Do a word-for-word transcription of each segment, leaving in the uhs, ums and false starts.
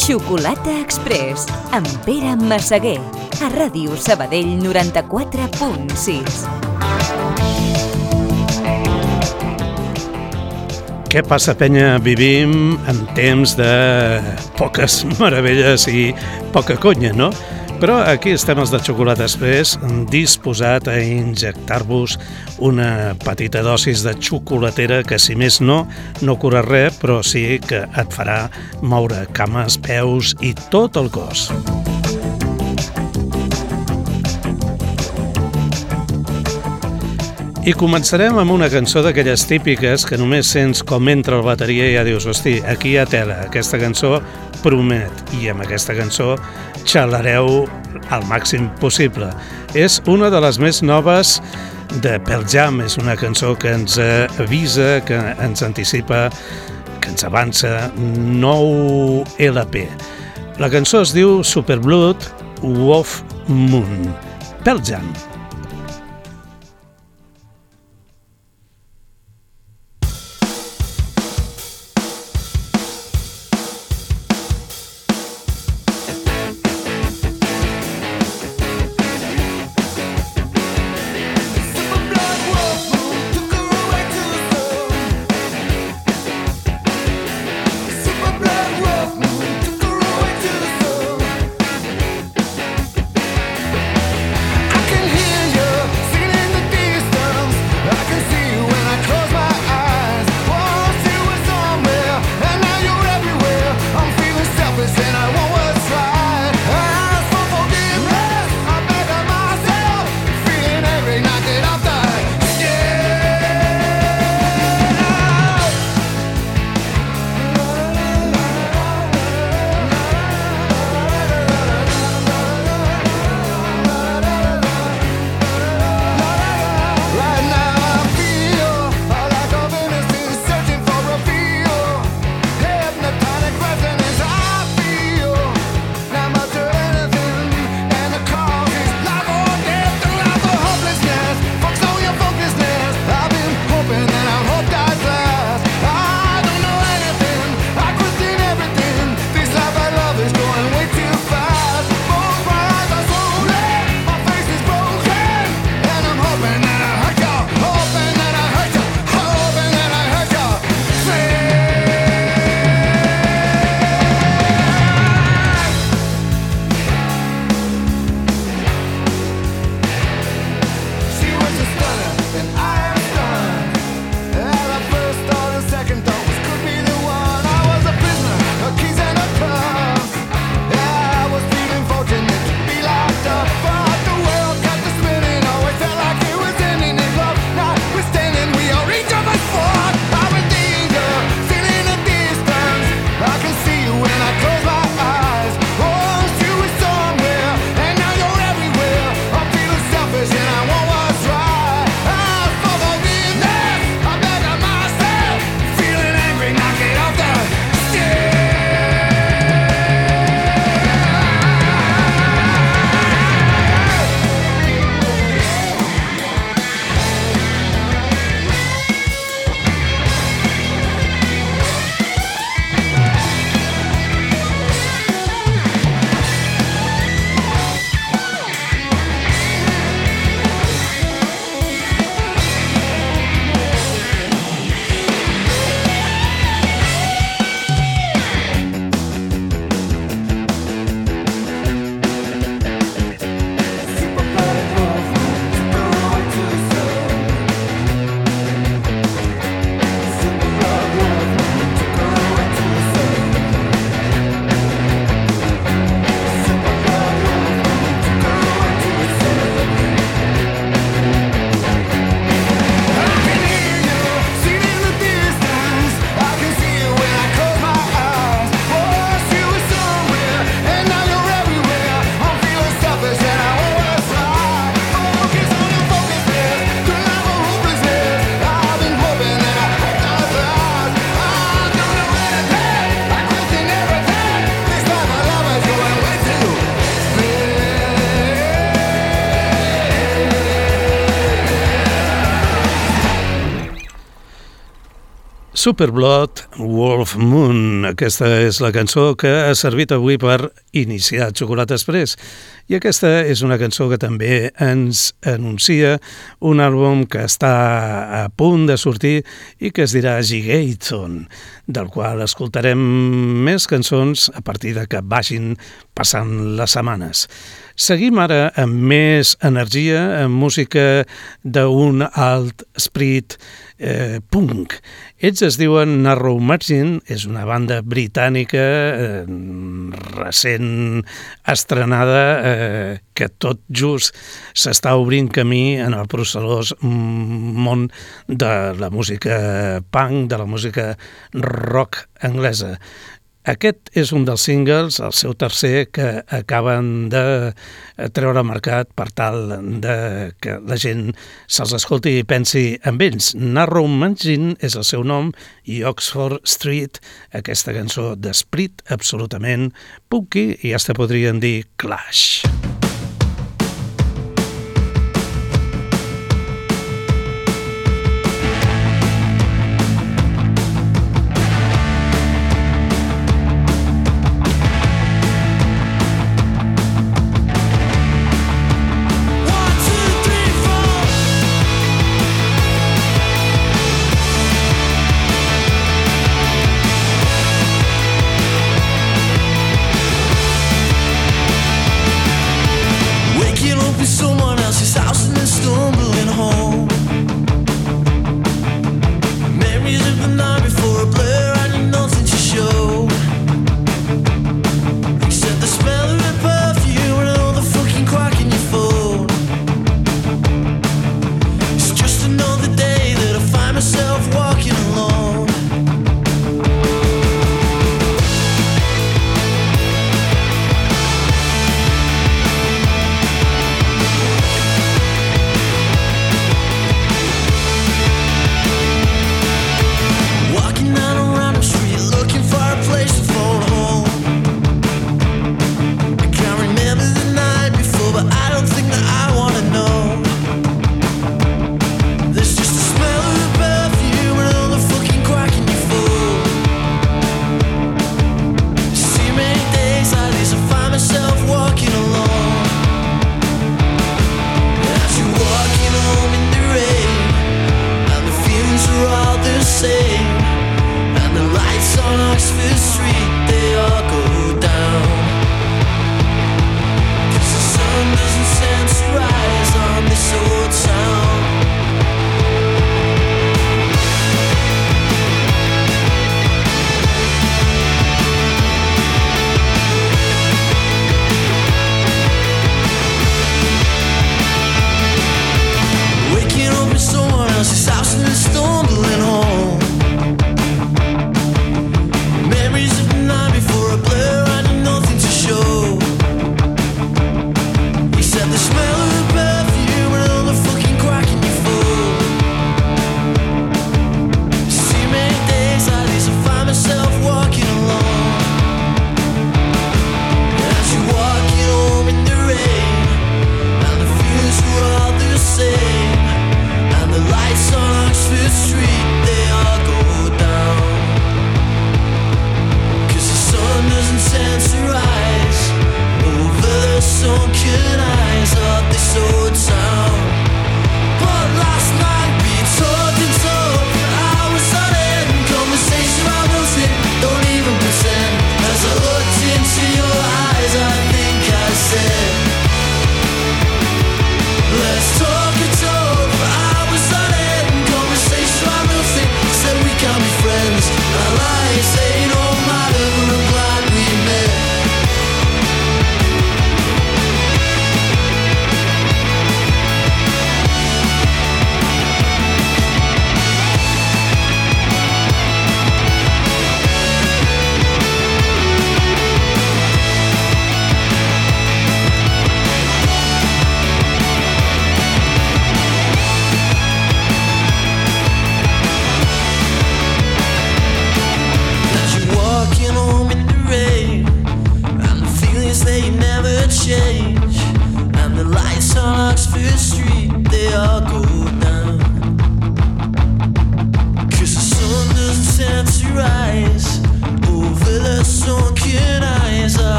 Xocolata Express, amb Pere Massaguer, a Ràdio Sabadell noranta-quatre punt sis. Què passa, penya? Vivim en temps de poques meravelles i poca conya, no? Però aquí estem els de Xocolata Express, disposat a injectar-vos una petita dosis de xocolatera que, si més no, no cura res, però sí que et farà moure cames, peus i tot el cos. I començarem amb una cançó d'aquelles típiques que només sents com entra el bateria i ja dius, hosti, aquí hi ha tela, aquesta cançó promet, i amb aquesta cançó xalareu al màxim possible. És una de les més noves de Pearl Jam, és una cançó que ens avisa, que ens anticipa, que ens avança nou L P. La cançó es diu Superblood Wolf Moon. Pearl Jam. I can hear Superblood, Wolf Moon. Aquesta és la cançó que ha servit avui per iniciar Xocolata Express. I aquesta és una cançó que també ens anuncia un àlbum que està a punt de sortir i que es dirà Gigaton, del qual escoltarem més cançons a partir de que vagin passant les setmanes. Seguim ara amb més energia, amb música d'un alt esperit eh, punk. Ells es diuen Narrow Margin, és una banda britànica eh, recent estrenada eh, que tot just s'està obrint camí en el procedós món de la música punk, de la música rock anglesa. Aquest és un dels singles, el seu tercer, que acaben de treure al mercat per tal de que la gent se'ls escolti i pensi en ells. Narrow Margin és el seu nom i Oxford Street, aquesta cançó d'esperit absolutament punky i hasta podrien dir Clash. One,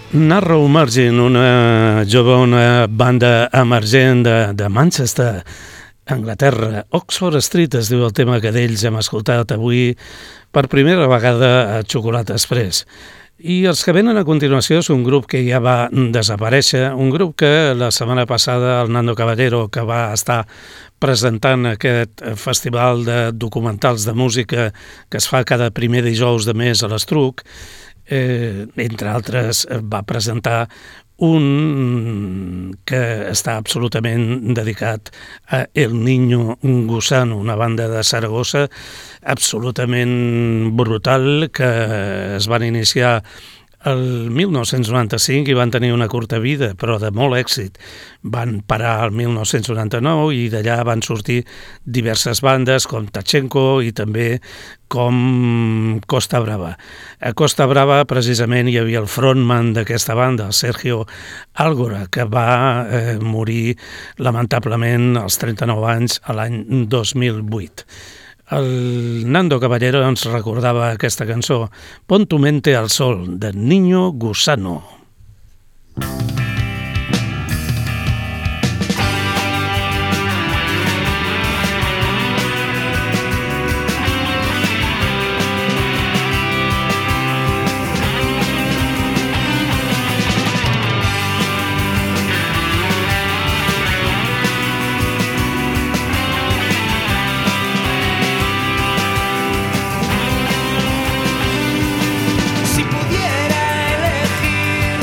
Narrow Margin, una jove, una banda emergent de, de Manchester, Anglaterra. Oxford Street es diu el tema que d'ells hem escoltat avui per primera vegada a Xocolata Express. I els que venen a continuació és un grup que ja va desaparèixer, un grup que la setmana passada el Nando Caballero, que va estar presentant aquest festival de documentals de música que es fa cada primer dijous de mes a l'Estruc, eh, entre altres va presentar un que està absolutament dedicat a El Niño Gusano, una banda de Saragossa absolutament brutal que es van iniciar el mil nou-cents noranta-cinc i van tenir una curta vida, però de molt èxit. Van parar el mil nou-cents noranta-nou i d'allà van sortir diverses bandes com Tachenko i també com Costa Brava. A Costa Brava precisament hi havia el frontman d'aquesta banda, el Sergio Algora, que va eh, morir lamentablement als trenta-nou anys a l'any dos mil vuit. El Nando Caballero ens recordava aquesta cançó, Pon tu mente al sol, de Niño Gusano. Si pudiera elegir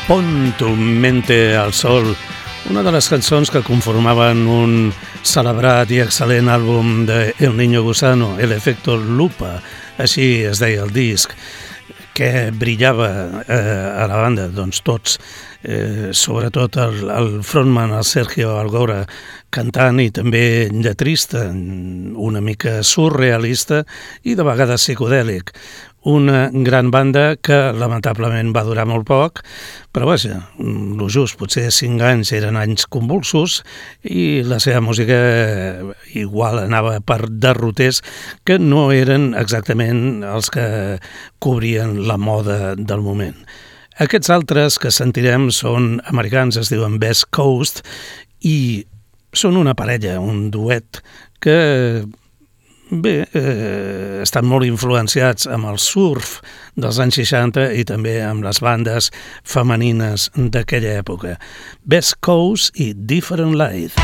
Ponto mente al sol, una de les cançons que conformaven un celebrat i excel·lent àlbum de El Niño Gusano, El Efecto Lupa, així es deia el disc. Què brillava eh, a la banda? Doncs tots, eh, sobretot el, el frontman, el Sergio Algora, cantant i també lletrista, una mica surrealista i de vegades psicodèlic. Una gran banda que lamentablement va durar molt poc, però vaja, lo just, potser cinc anys eren anys convulsos i la seva música igual anava per derroters que no eren exactament els que cobrien la moda del moment. Aquests altres que sentirem són americans, es diuen West Coast i són una parella, un duet que... Bé, eh, estan molt influenciats amb el surf dels anys seixanta i també amb les bandes femenines d'aquella època. West Coast i Different Light.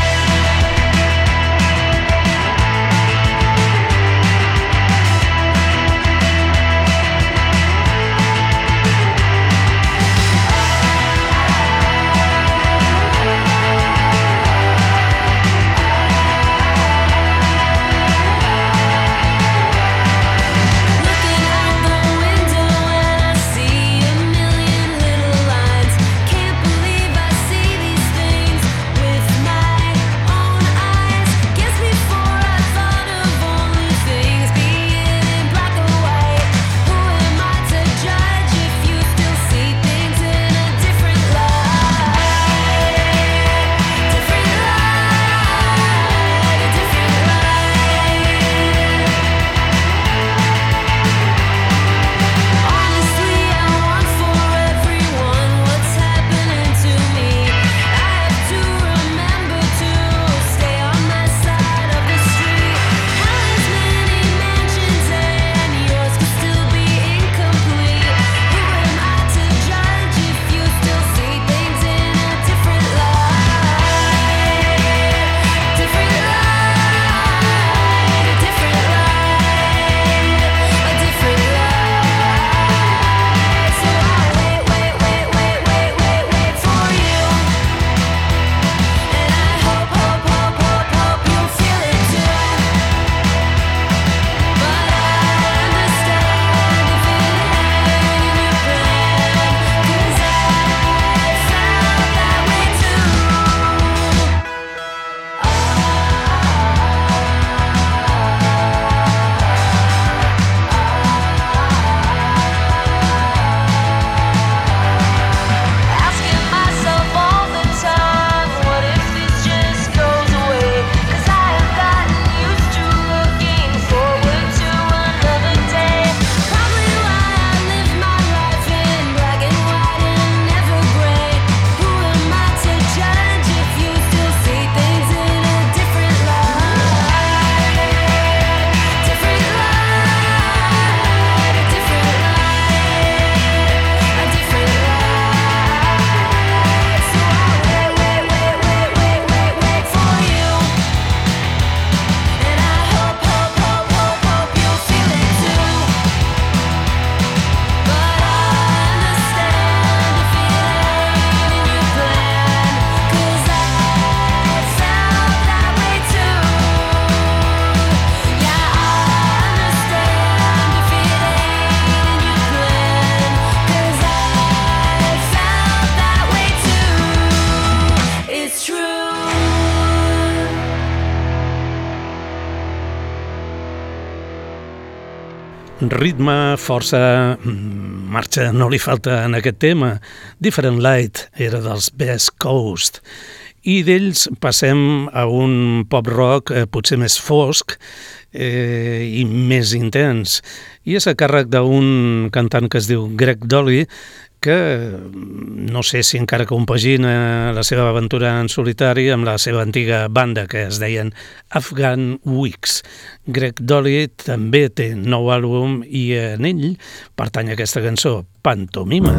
Ritme, força, marxa no li falta en aquest tema. Different Light era dels West Coast. I d'ells passem a un pop-rock eh, potser més fosc eh, i més intens. I és a càrrec d'un cantant que es diu Greg Dolly, que no sé si encara compagina la seva aventura en solitari amb la seva antiga banda que es deien Afghan Wigs. Greg Dolly també té nou àlbum i en ell pertany aquesta cançó, Pantomima.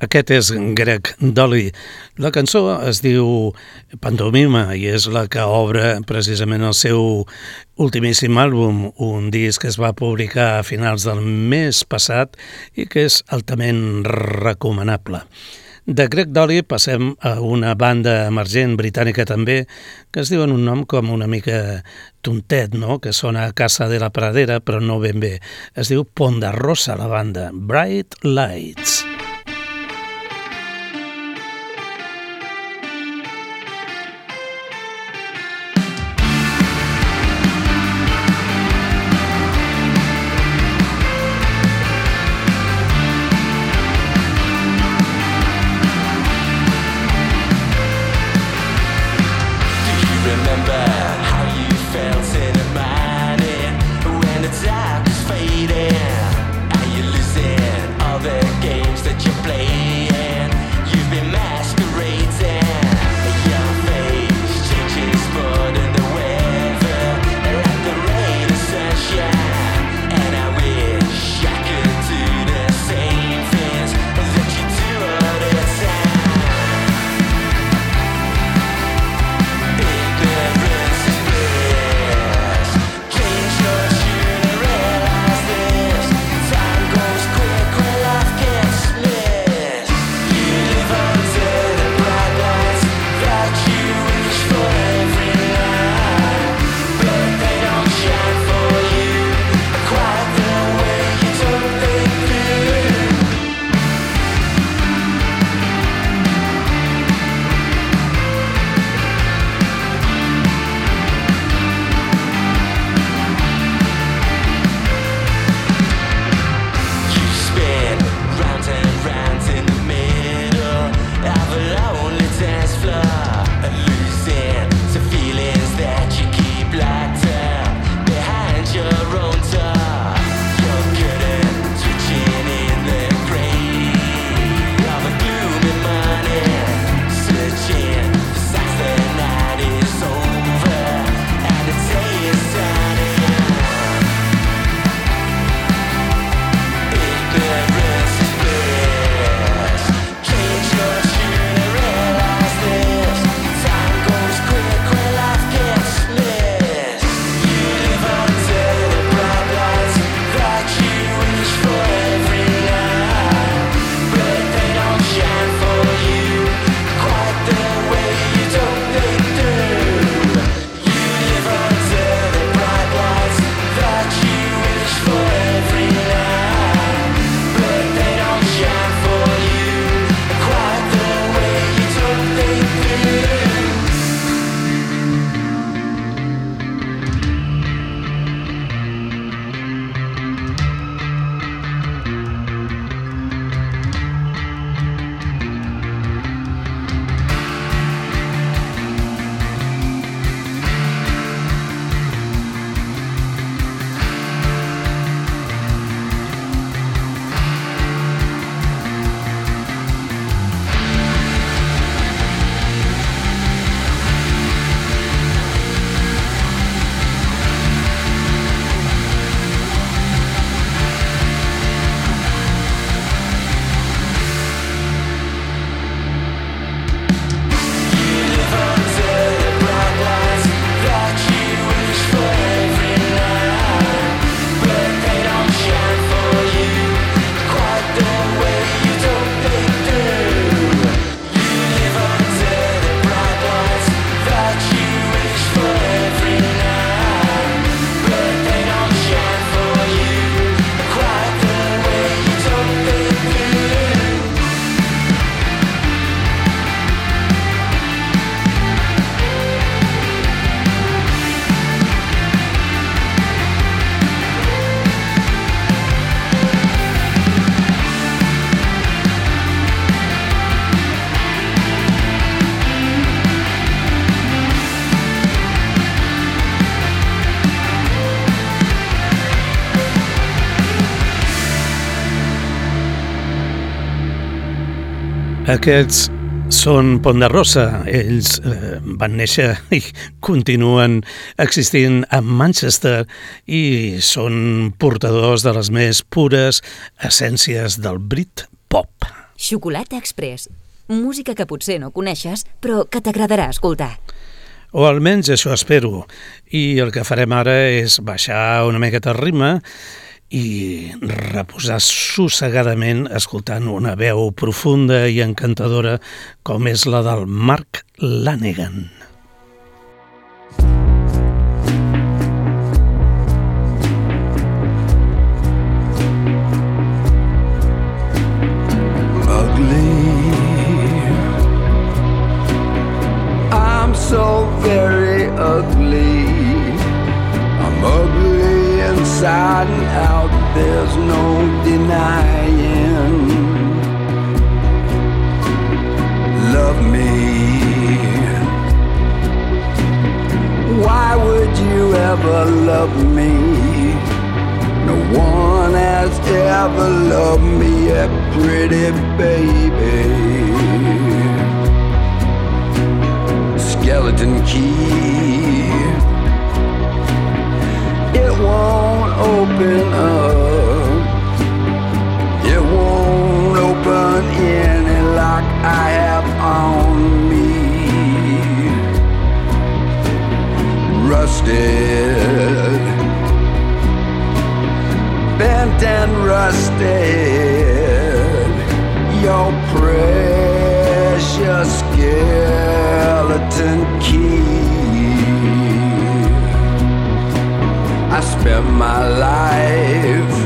Aquest és Greg Dulli. La cançó es diu Pantomima i és la que obre precisament el seu ultimíssim àlbum, un disc que es va publicar a finals del mes passat i que és altament recomanable. De Greg Dulli passem a una banda emergent britànica també, que es diuen un nom com una mica tontet, no? Que sona a Casa de la Pradera, però no ben bé. Es diu Ponderosa, la banda. Bright Lights. Aquests són Ponderosa. Ells eh, van néixer i continuen existint a Manchester i són portadors de les més pures essències del Britpop. Xocolata Express. Música que potser no coneixes, però que t'agradarà escoltar. O almenys això espero. I el que farem ara és baixar una miqueta el ritme i reposar sossegadament escoltant una veu profunda i encantadora com és la del Mark Lanegan. So very ugly, I'm ugly inside and out, there's no denying. Love me, why would you ever love me? No one has ever loved me yet, pretty baby. Skeleton key, it won't open up, it won't open any lock I have on me. Rusted, bent and rusted, your precious skeleton key. I spent my life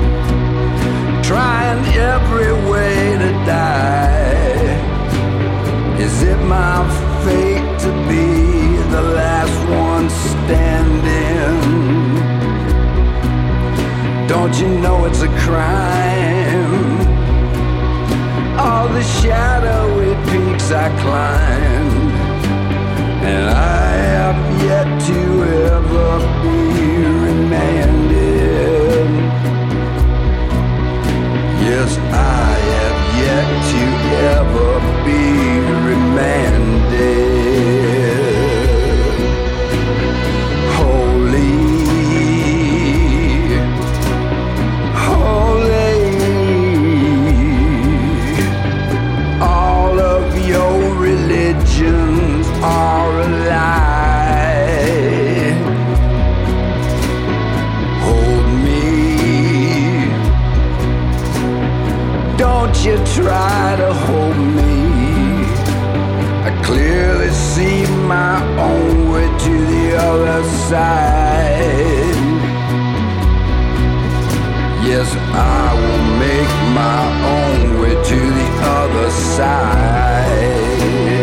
trying every way to die. Is it my fate to be the last one standing? Don't you know it's a crime? All the shadowy peaks I climbed, and I have yet to ever be remanded. Yes, I have yet to ever be remanded. Holy, holy, all of your religions are a lie. Hold me, don't you try to hold me. I clearly see my own way to the other side. Yes, I will make my own way to the other side.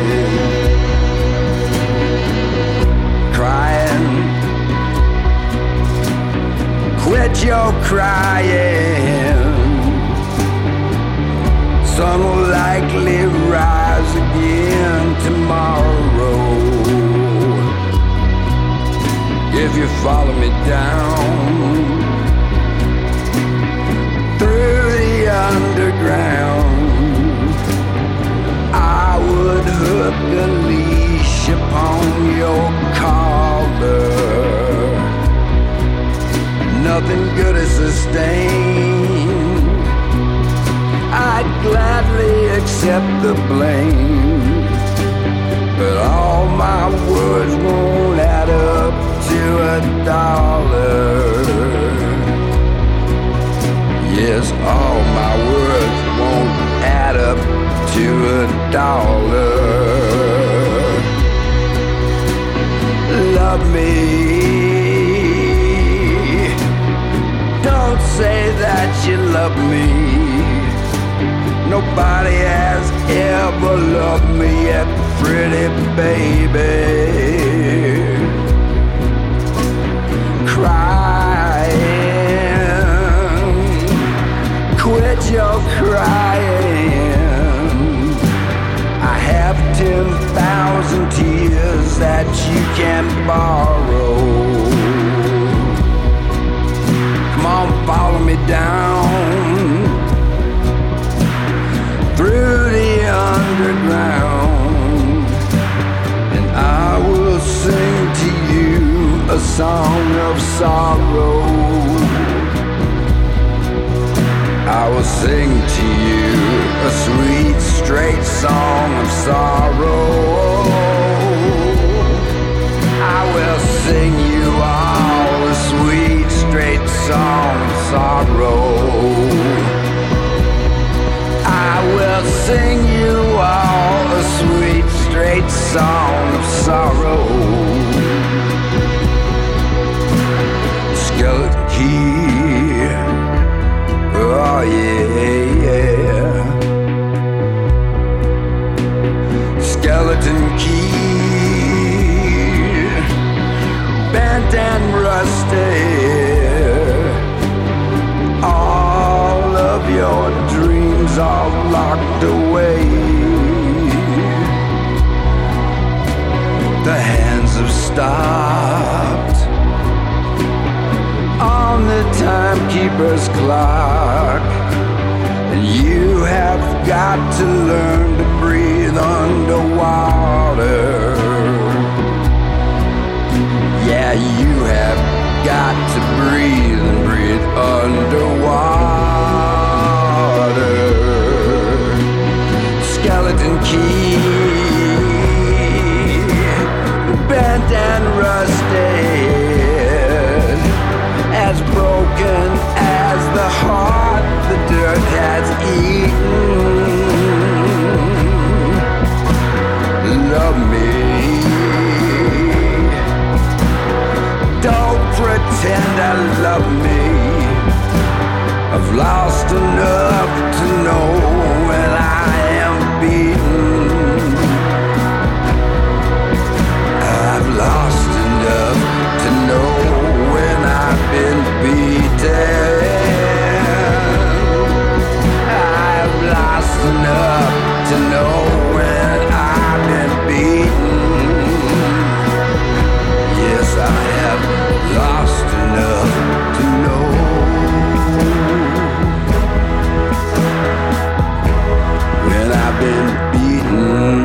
Crying, quit your crying. Sun will likely rise again tomorrow. If you follow me down through the underground, I would hook a leash upon your collar. Nothing good is sustained. I'd gladly accept the blame, but all my words won't add up to a dollar. Yes, all my words won't add up to a dollar. Love me, don't say that you love me. Nobody has ever loved me yet, pretty baby. Crying, quit your crying. I have ten thousand tears that you can borrow. Come on, follow me down through the underground, and I will sing to you a song of sorrow. I I will sing to you a sweet, straight song of sorrow. I will sing you all a sweet, straight song of sorrow. I will sing you all a sweet, straight song of sorrow. Skeleton key, oh yeah, yeah. Skeleton key, bent and rusted. All of your dreams are locked away. The hands have stopped on the timekeeper's clock, and you have got to learn to breathe underwater. Yeah, you have got to breathe and breathe underwater. Skeleton key, bent and rusted, as broken as the heart the dirt has eaten. Love me, don't pretend to love me. I've lost enough to know when I am beaten. I've lost enough to know when I've been beaten. I've lost enough to know when I've been beaten. Yes, I have lost enough to know when I've been beaten.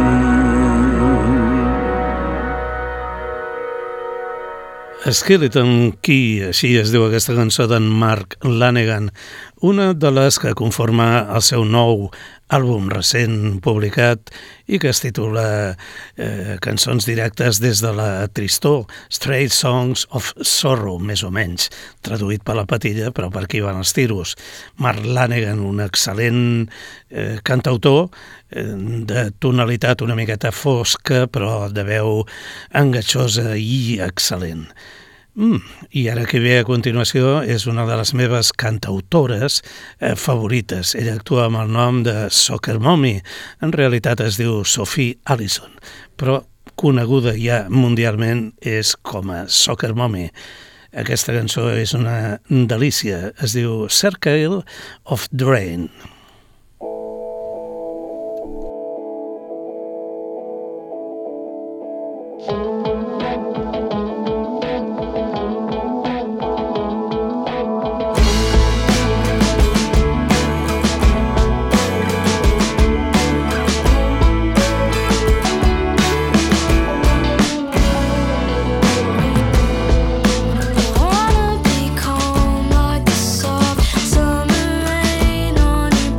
Skeleton Key, així es diu aquesta cançó d'en Mark Lanegan, una de les que conforma el seu nou àlbum recent publicat i que es titula eh, Cançons directes des de la tristor, Straight Songs of Sorrow, més o menys, traduït per la patilla, però per aquí van els tiros. Mark Lanegan, un excel·lent eh, cantautor eh, de tonalitat una miqueta fosca, però de veu enganxosa i excel·lent. Mm, I ara que ve a continuació és una de les meves cantautores eh, favorites. Ella actua amb el nom de Soccer Mommy. En realitat es diu Sophie Allison, però coneguda ja mundialment és com a Soccer Mommy. Aquesta cançó és una delícia. Es diu Circle of Drain. Wanna be calm like the soft summer rain on your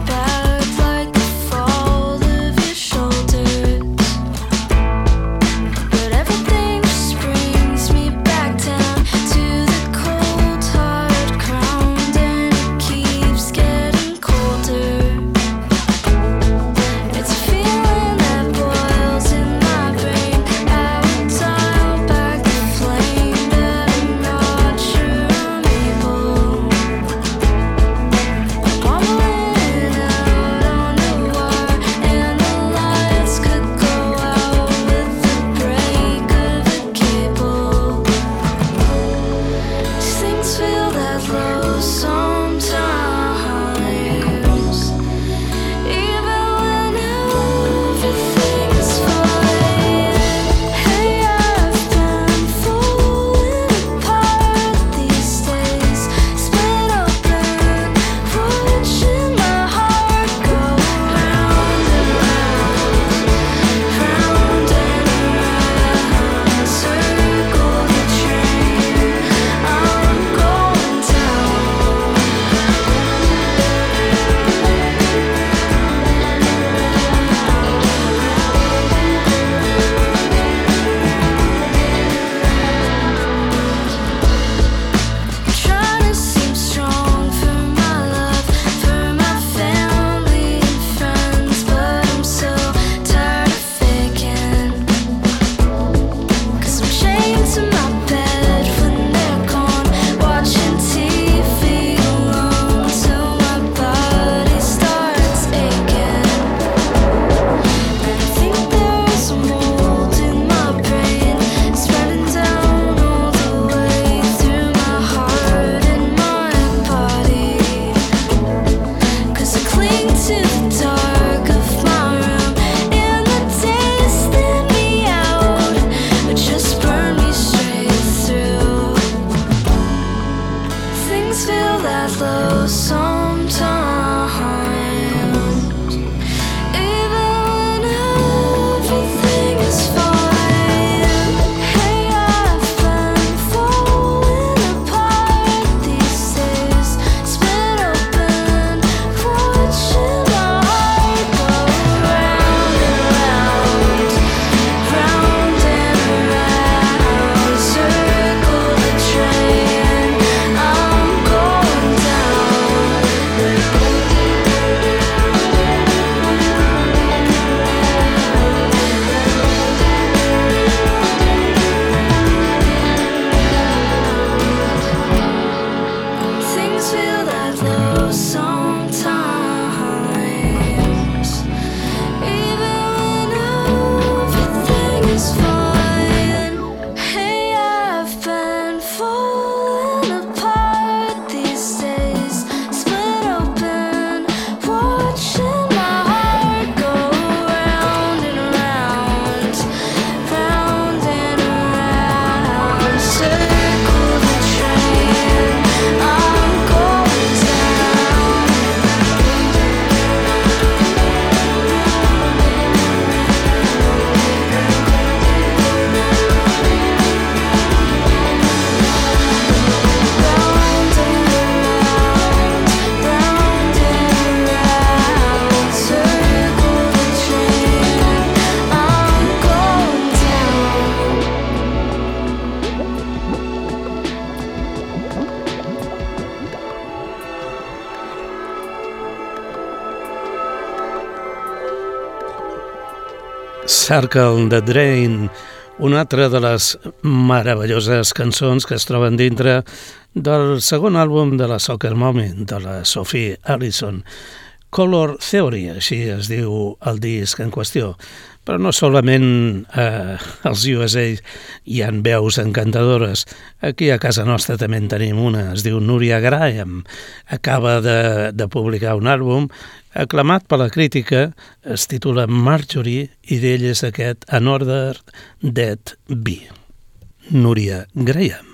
Circle the Drain, una altra de les meravelloses cançons que es troben dintre del segon àlbum de la Soccer Moment, de la Sophie Allison. Color Theory, així es diu el disc en qüestió. Però no solament eh, als U S A hi ha veus encantadores. Aquí a casa nostra també en tenim una, es diu Núria Graham. Acaba de, de publicar un àlbum aclamat per la crítica, es titula Marjorie, i d'ell és aquest Another Dead Bee. Núria Graham.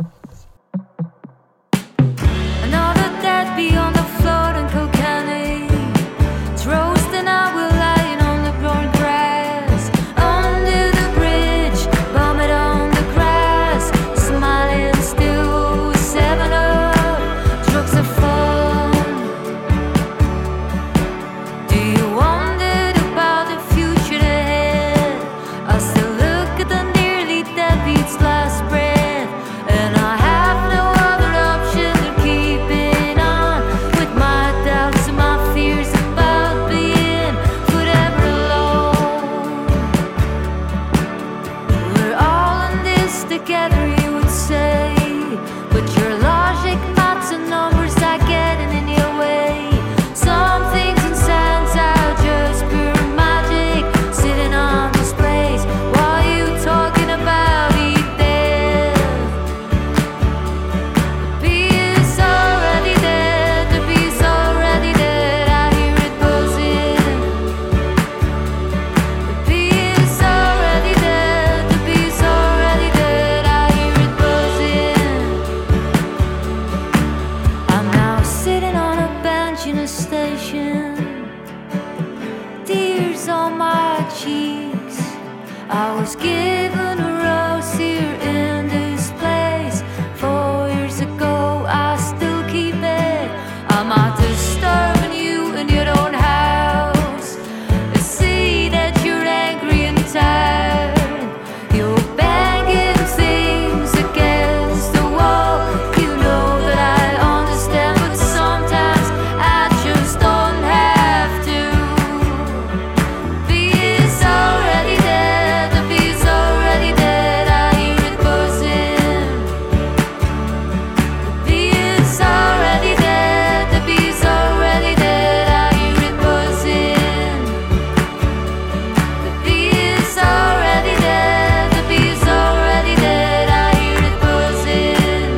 Another dead bee on the floor in Kilkenny. It's roasting out, we're lying on the brown grass. Under the bridge, vomit on the grass. Smiling still, seven up, drugs are fun. Do you wonder about the future ahead? I still look at the nearly dead beat's last breath, and I have no other option than keeping on with my doubts and my fears about being forever alone. We're all in this together, you would say, but your logic, maths and numbers are getting in your way. Some things in science are just pure magic, sitting on displays while you talking about eat death. The bee is already dead, the bee's already dead, I hear it buzzing. The bee is already dead, the bee's already dead, I hear it buzzing. I'm now sitting on a bench in a station, tears on my cheeks. I was given a rose here in this place four years ago, I still keep it. I'm not disturbing you in your own house. I see that you're angry and tired. You're banging things against the wall. You know that I understand, but sometimes I just don't have to. The bee is already dead, the bee's already dead, I hear it buzzing. The bee is already dead, the bee's already dead, I hear it buzzing. The bee is already dead, the bee's already dead, I hear it buzzing.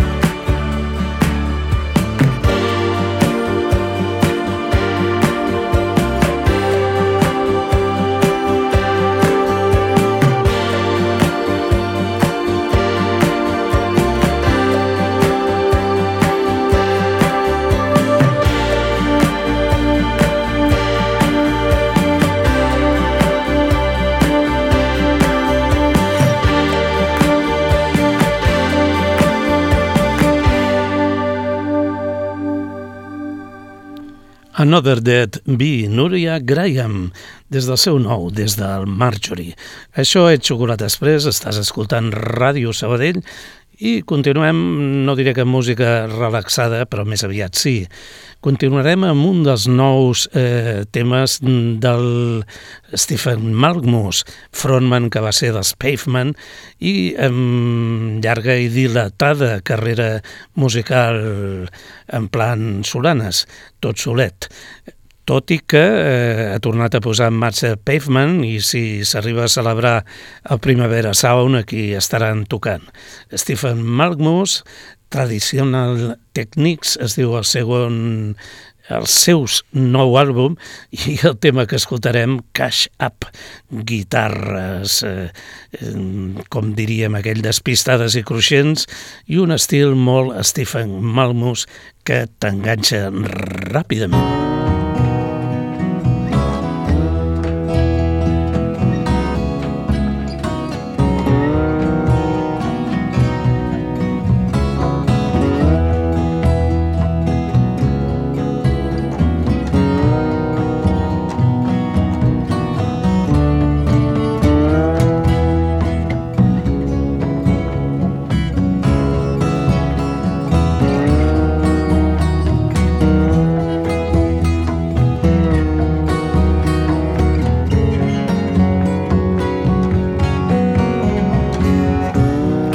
Another Dead Bee, Núria Graham, des del seu nou, des del Marjorie. Això és Xocolata Express, estàs escoltant Ràdio Sabadell i continuem, no diré que música relaxada, però més aviat sí. Continuarem amb un dels nous eh, temes del Stephen Malkmus, frontman que va ser dels Pavement i amb llarga i dilatada carrera musical en plan solanes, tot solet. Tot i que eh, ha tornat a posar en marxa Pavement i si s'arriba a celebrar el Primavera Sound aquí estaran tocant. Stephen Malkmus, Traditional Techniques es diu el segon, els seus nou àlbum, i el tema que escoltarem, Cash Up, guitarres, eh, eh, com diríem aquell, despistades i cruixents, i un estil molt Stephen Malkmus que t'enganxa ràpidament.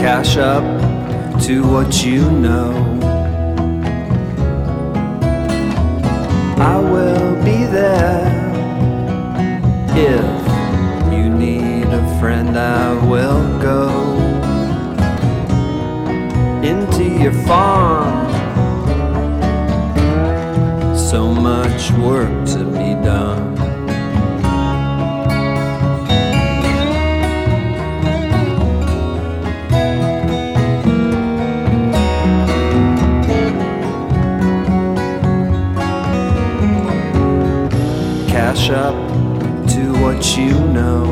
Cash up to what you know. I will be there if you need a friend. I will go into your farm. So much work to be done. Cash up to what you know.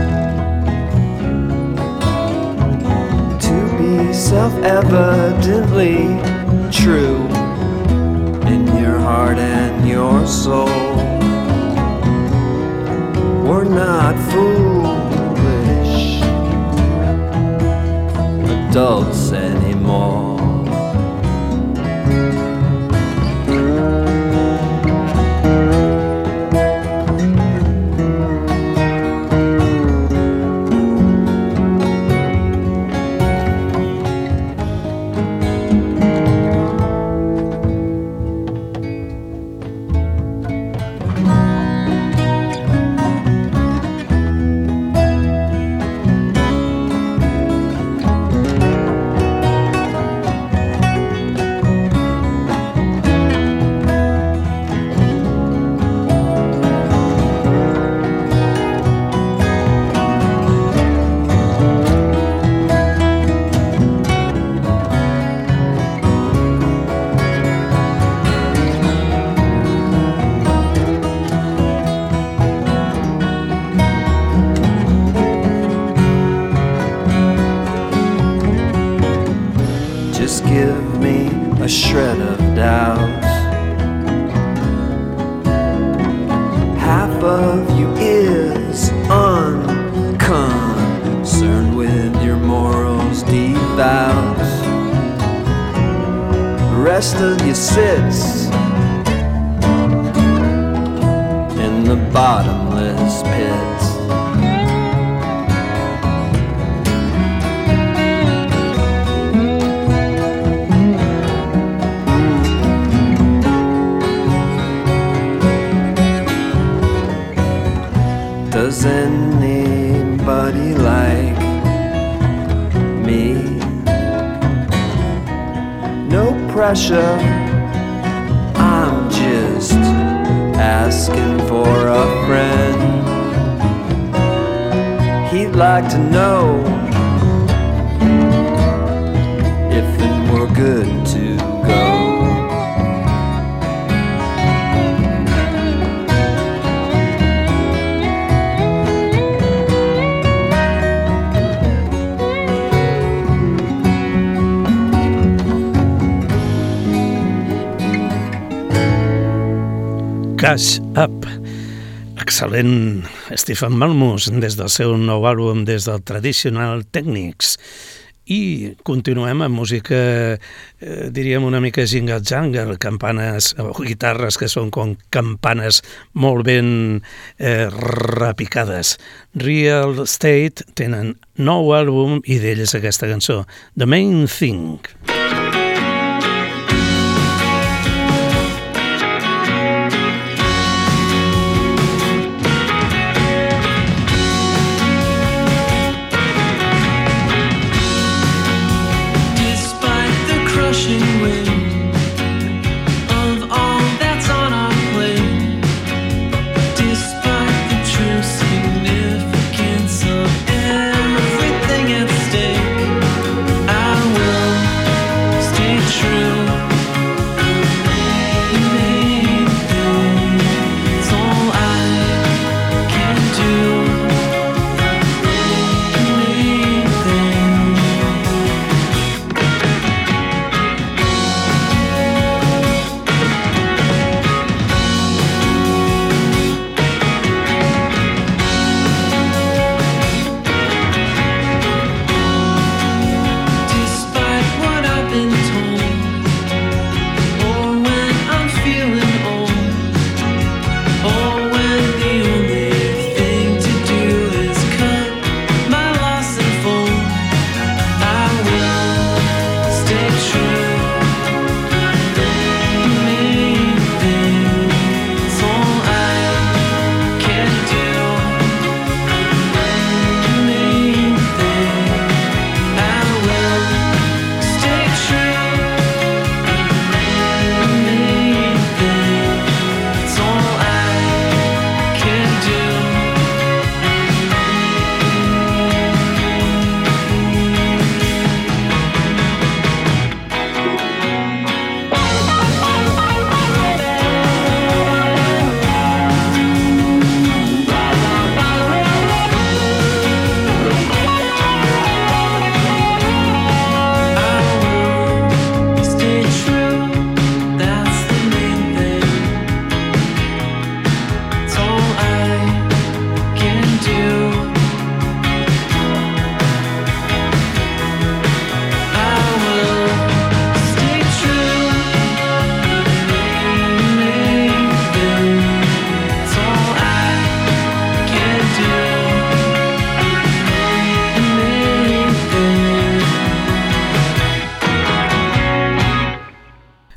To be self-evidently true in your heart and your soul. We're not foolish adults anymore. Just give me a shred of doubt. Half of you is unconcerned with your morals devout. The rest of you sits in the bottomless pits. Does anybody like me? No pressure, I'm just asking for a friend. He'd like to know if it were good to go. Cash Up, excel·lent Stephen Malmus des del seu nou àlbum, des del Traditional Techniques. I continuem amb música, eh, diríem una mica jingle-jangle, campanes o guitarres que són com campanes molt ben eh, repicades. Real Estate tenen nou àlbum i d'ells aquesta cançó, The Main Thing.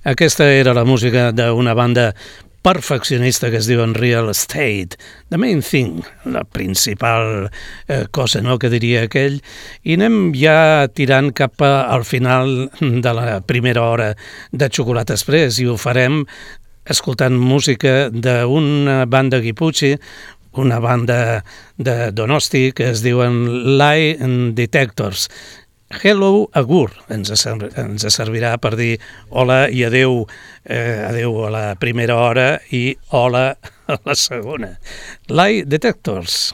Aquesta era la música d'una banda perfeccionista que es diuen Real Estate, The Main Thing, la principal eh, cosa, no?, que diria aquell, i anem ja tirant cap a, al final de la primera hora de Xocolata Express, i ho farem escoltant música d'una banda guiputxi, una banda de Donosti que es diuen Lie Detectors. Hello Agur ens, ens servirà per dir hola i adeu, eh, adeu a la primera hora i hola a la segona. Lie Detectors.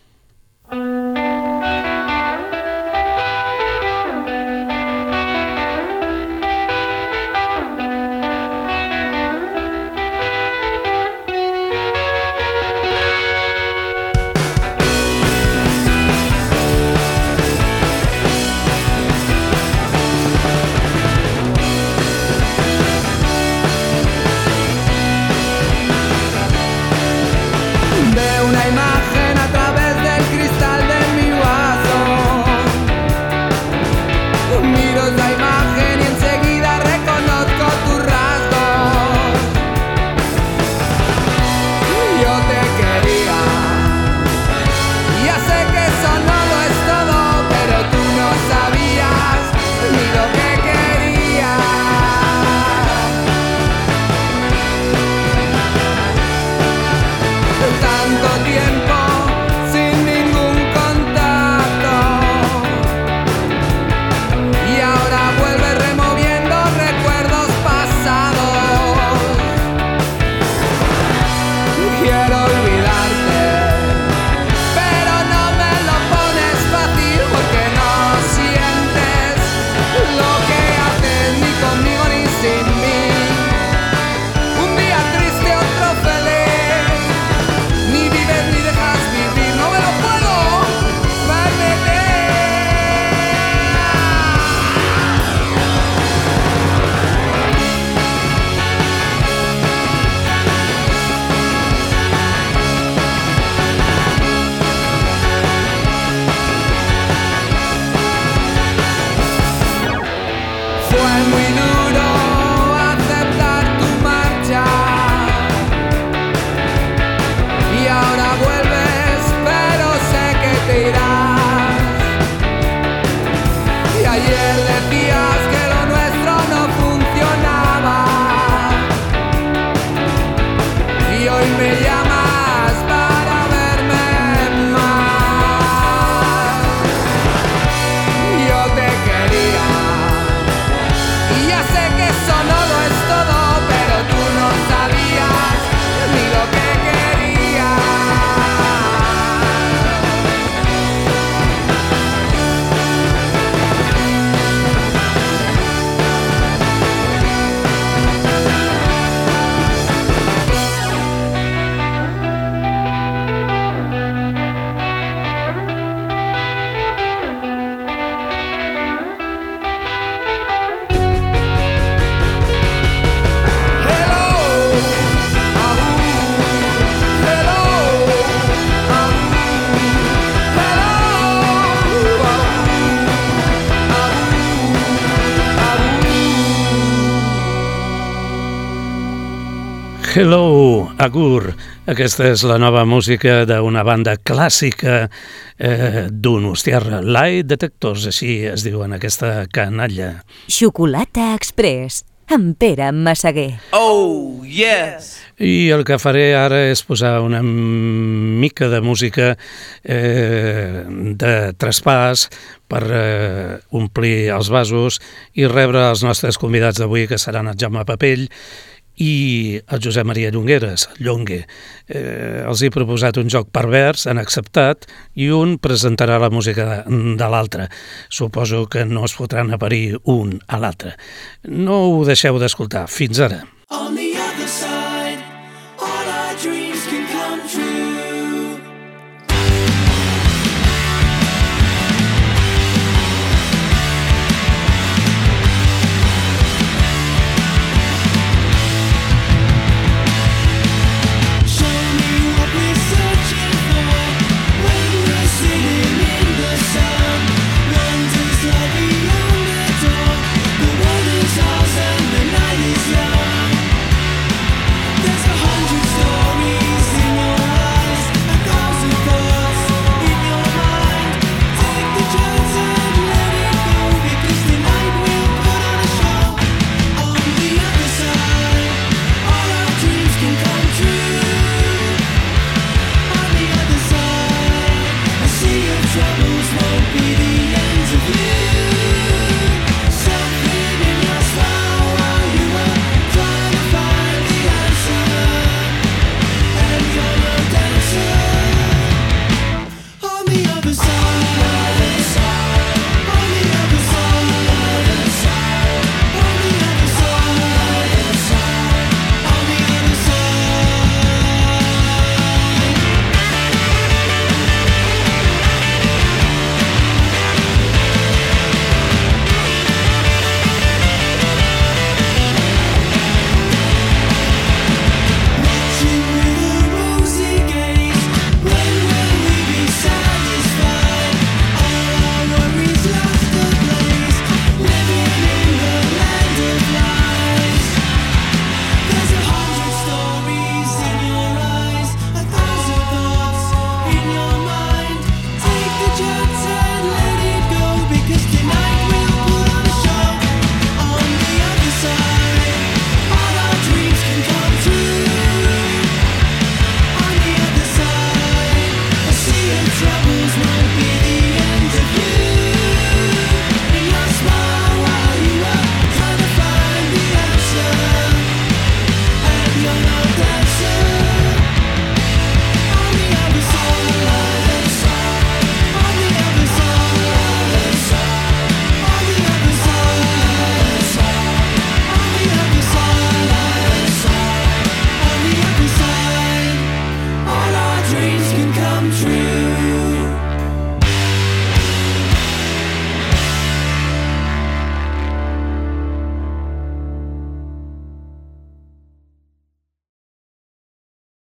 Hello, Agur. Aquesta és la nova música d'una banda clàssica eh, d'Donostiarra, Lie Detectors, així es diuen aquesta canalla. Xocolata Express, amb Pere Massaguer. Oh, yes! I el que faré ara és posar una mica de música eh, de traspàs per eh, omplir els vasos i rebre els nostres convidats d'avui, que seran el Jaume Papell i el Josep Maria Llongueres, Llongue. Eh, els he proposat un joc pervers, han acceptat, i un presentarà la música de, de l'altre. Suposo que no es fotran a parir un a l'altre. No ho deixeu d'escoltar. Fins ara.